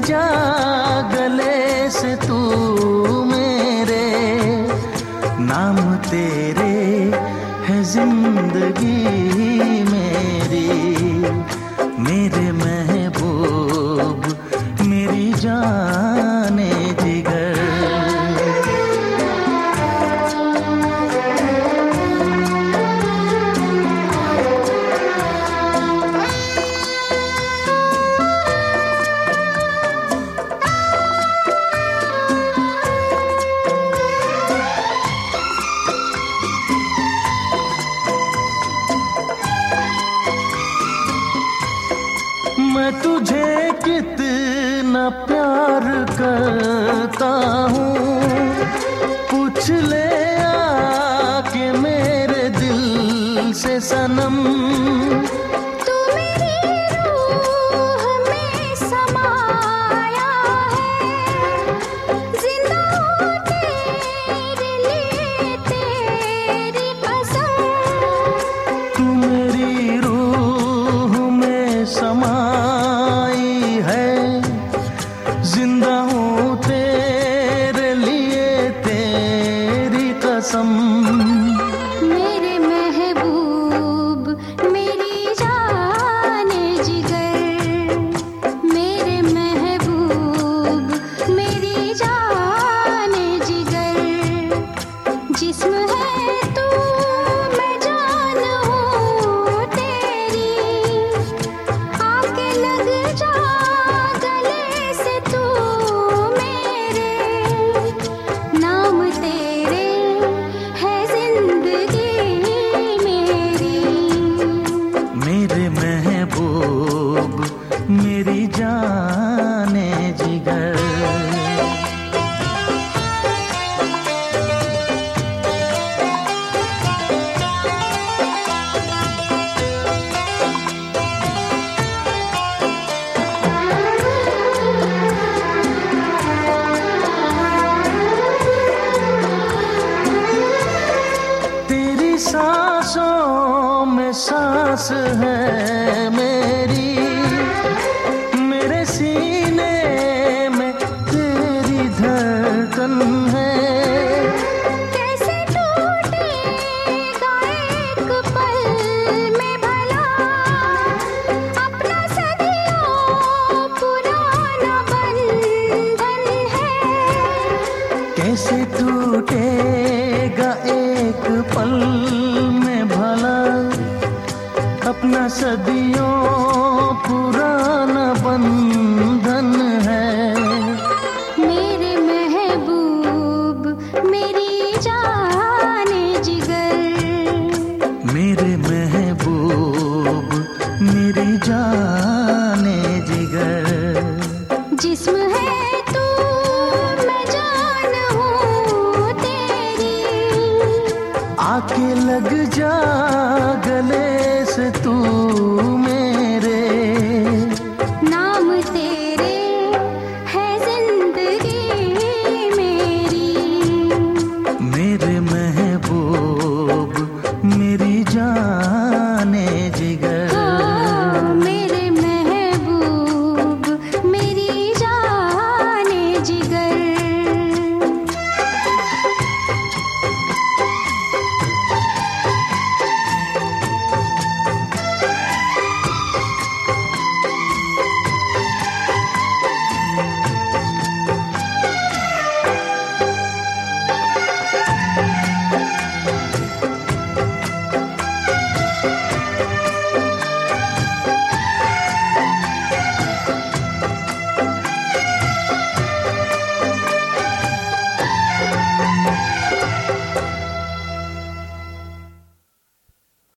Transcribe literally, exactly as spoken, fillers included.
जा गले से तू मेरे, नाम तेरे है जिंदगी मेरी, मेरे महबूब मेरी जाने जिगर। मैं तुझे कितना प्यार करता हूँ, पूछ ले आके मेरे दिल से सनम। तू मेरी रूह में समाया है, जिंदा हूँ तेरे लिए तेरी कसम। तू मेरी रूह में समा जिंदा हूँ तेरे लिए तेरी कसम। मेरे महबूब मेरी जाने जिगर, मेरे महबूब मेरी जाने जिगर। जिस्म है तू मैं जान हूँ तेरी, आके लग जा मेरी जाने जिगर। तेरी सांसों में सांस है मेरी, मेरे सीने में तेरी धड़कन है। कैसे टूटेगा एक पल में भला अपना सदियों पुराना बंधन है। कैसे टूटेगा एक पल में भला अपना सदियों पुराना बंधन है। मेरे महबूब मेरी जाने जिगर, मेरे महबूब मेरी जाने जिगर। जिस्म है तू मैं जान हूँ तेरी, आके लग जा